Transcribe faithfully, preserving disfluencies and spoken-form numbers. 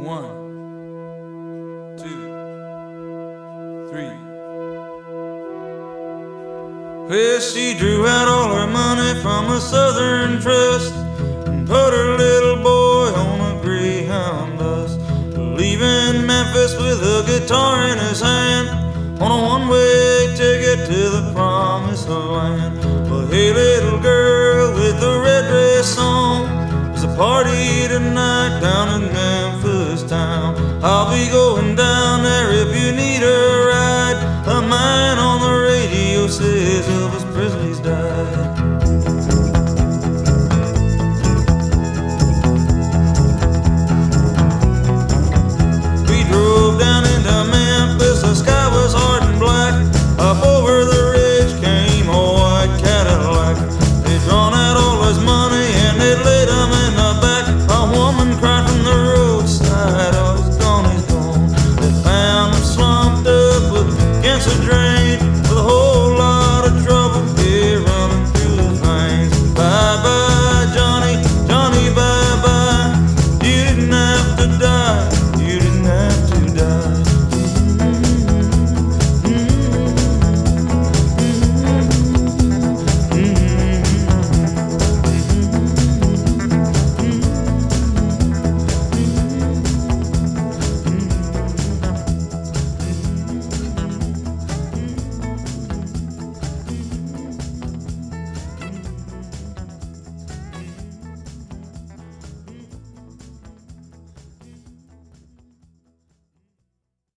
One, two, three. Well, she drew out all her money from a Southern Trust and put her little boy on a Greyhound bus, leaving Memphis with a guitar in his hand on a one-way ticket to the promised land. Well, hey, little girl with the red dress on, there's a party tonight down in Memphis town. I'll be going down